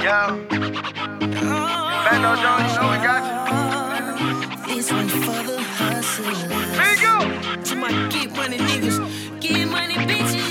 Yeah. Bando Jones, you know we got you. This one's for the hustlers. Here you go. To my get money niggas, get money bitches,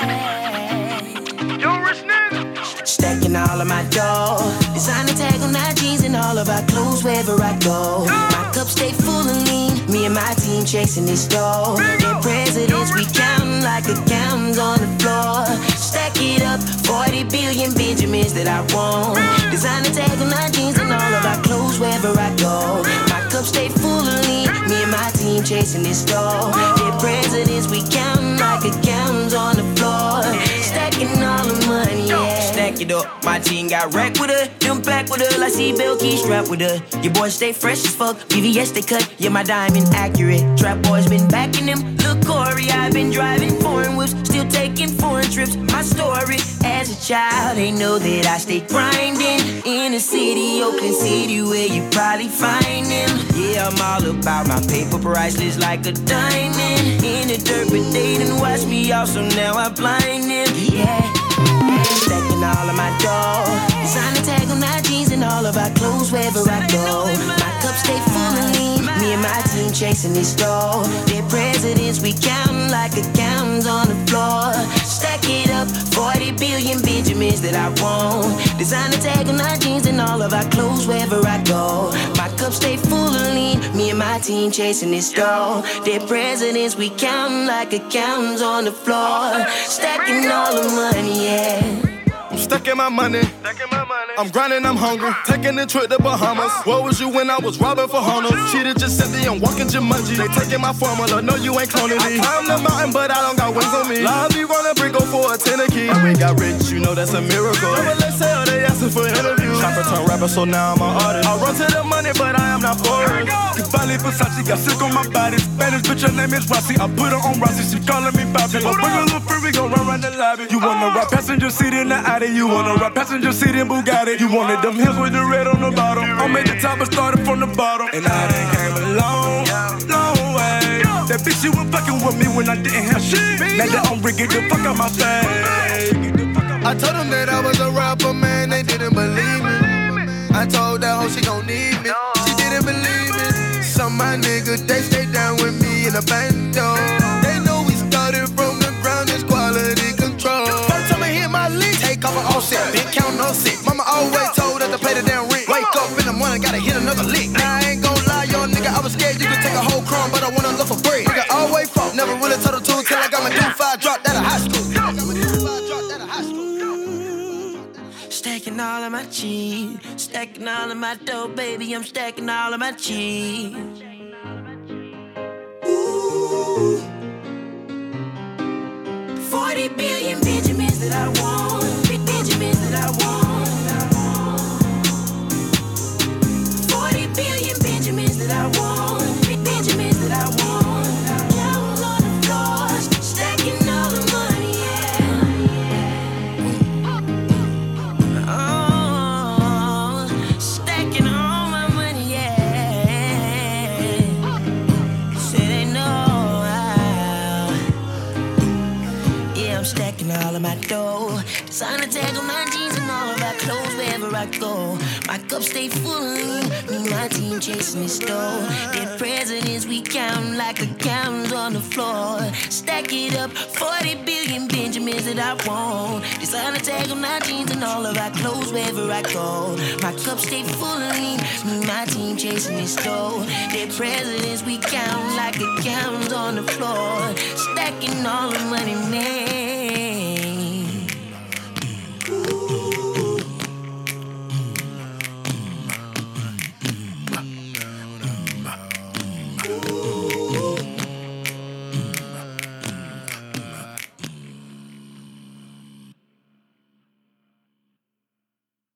yeah. Yo, rich nigga. Stacking all of my dough. Designer tag on my jeans and all of our clothes wherever I go. My cup stay full and lean. Me and my team chasing this dough. Their presidents, we counting like accountants on the floor. Stack it up, 40 billion Benjamins that I want. Designer tag on my jeans and all of our clothes wherever I go. My cup stay full and lean. Me and my team chasing this dough. Their presidents, we counting like accountants on the floor. Stacking all the money, yeah. Stack it up, my team got wrecked with her. Them back with her, like C-Bell key strapped with her. Your boys stay fresh as fuck, VVS they cut, yeah, my diamond accurate. Trap boys been backing them, look Corey, I've been driving foreign whips, still taking foreign trips. My story, as a child, they know that I stay grinding. In the city, Oakland City, where you probably find them. Yeah, I'm all about my paper priceless like a diamond. In the dirt, but they didn't watch me off, so now I blind them. Yeah. Stacking all of my dough. Designer tag on my jeans and all of our clothes wherever I go. My cup stay full and lean. Me and my team chasing this dough. Their presidents, we counting like accountants on the floor. Stack it up, 40 billion Benjamins that I want. Designer tag on my jeans and all of our clothes wherever I go. My cup stay full and lean. Me and my team chasing this dough. Their presidents, we counting like accountants on the floor. Stacking all the money, yeah. I'm stacking my money. I'm grinding, I'm hungry. Taking a trip to Bahamas. What was you when I was robbing for Honors? Cheated just said they I'm walking Jumanji. They taking my formula, no you ain't cloning me. I climbed the mountain, but I don't got wings on me. Live be running, brick go for a 10 key. I ain't got rich, you know that's a miracle. Never let say, oh, they asking for interviews. Chopper turn rapper, so now I'm an artist. I run to the money, but I am not for it. Cavalli Versace got sick on my body. Spanish bitch, her name is Rossi. I put her on Rossi, she calling me Bobby. I bring a little free, we gon' run around the lobby. You wanna ride passenger seat in the Audi? You wanna ride passenger seat in Bugatti? You wanted them hills with the red on the bottom. I made the top and started from the bottom. And I done came a long, long way. That bitch, you was fucking with me when I didn't have shit. Now that I'm rigging the fuck out my face. I told them that I was a rapper, man, they didn't believe me. I told that hoe she gon' need me, she didn't believe me. Some of my niggas, they stay down with me in a bando. They know we started from the ground, it's quality control. First time I hit my lead, take off an offset, been counting on six. Mama always told us to play the damn ring. Wake up in the morning, gotta hit another lick. Now I ain't gon' lie, yo nigga, I was scared you could take a whole crumb, but I wanna look for bread. Nigga always fought, never really told the truth till I got my D5 dropped out of high school. Stacking all of my cheese, stacking all of my dough, baby, I'm stacking all of my cheese. Ooh. 40 billion Benjamins that I want, big Benjamins that I want. 40 billion Benjamins that I want, big Benjamins that I want. Counts on the floor, stacking all the money, yeah. Oh, stacking all my money, yeah. Say they know yeah, I'm stacking all of my dough. Designer tag on my jeans and all of our clothes wherever I go. My cup stay full, me and my team chasing this dough. Their presidents, we counting like accountants on the floor. Stack it up, 40 billion Benjamins that I want. Designer tag on my jeans and all of our clothes wherever I go. My cup stay full, me and my team chasing this dough. Their presidents, we counting like accountants on the floor. Stacking all the money, man.